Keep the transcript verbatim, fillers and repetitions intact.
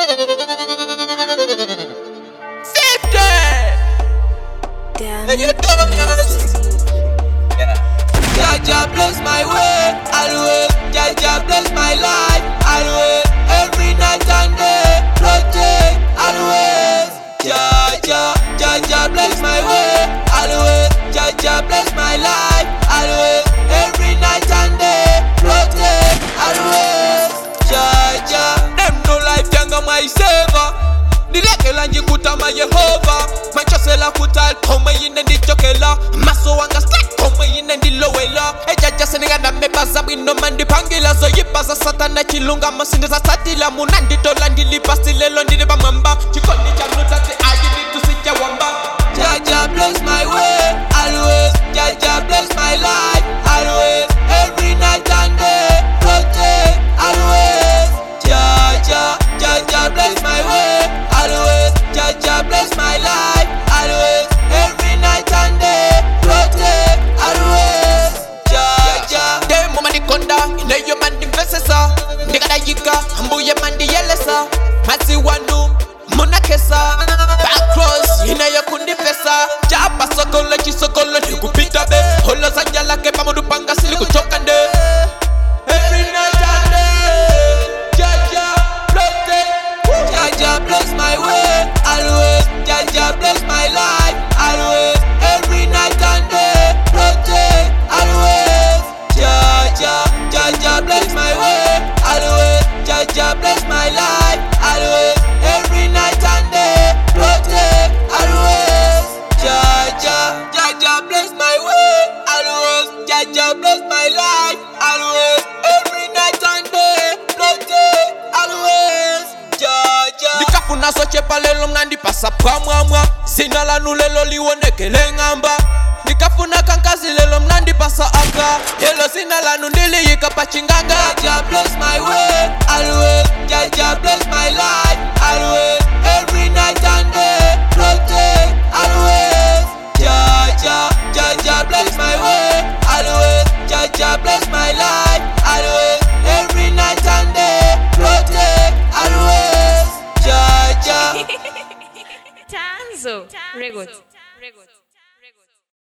fifty. Damn. And you don't yeah. Jaja bless my way, always. Jaja bless my life, always. Every night and day, protect, always. Jaja, Jaja bless my way, always. Jaja bless my life, always. Every night and day, protect, always. Jaja, them no life younger my savior. Nilekela njikuta Yehova Manchosela kutal koma yine ndichokela Maso wanga slack koma yine ndilowela Ejaja senega na mebaza wino mandi pangila So yipaza satana chilunga masinde za satila Munandi tola ndilipasti lelo ndiliba mamba Chikoni chanuta ti ayini tusicha wamba Jaja bless my way, always. Jaja bless my life, always. Every night and day, protect, always. Jaja, Jaja bless my way, always. Jaja bless my life, always. Every night and day, protect, always. Jaja. Dem mama di konda, ine yo man di vesesa. Ndiga da yika, ambu ye man di yelesa. Masi wanu, muna kesa. Back cross, ine yo kundi pesa. Japa sokolo, chisokolo, nikupita be. Holo sanjala ke pamudu panga sili kuchokande. Every night and day, Jaja protect. Jaja bless my way, always. Jaja bless my life, always. Every night and day, protect, always. Jaja, Jaja bless my way, always. Jaja bless my life, always. Every night and day, protect, always. Jaja, Jaja bless my way, always. Jaja bless my life, always. Every night and day, protect, always. Jaja. Nikafuna soche palelo mnandi pasa kwa mwamwa. Sina la nulelo liwonekele ngamba. Nikafuna kankazi lelo mnandi pasa aka. Yelo sina la nundili yika pachinganga. Jaja bless my way, always. Jaja bless my life, always. Every night and day, protect, always. Jaja, Jaja bless my way, always. Jaja bless my life, always. Every night and day, protect, always. Jaja. Tanzo. Regot.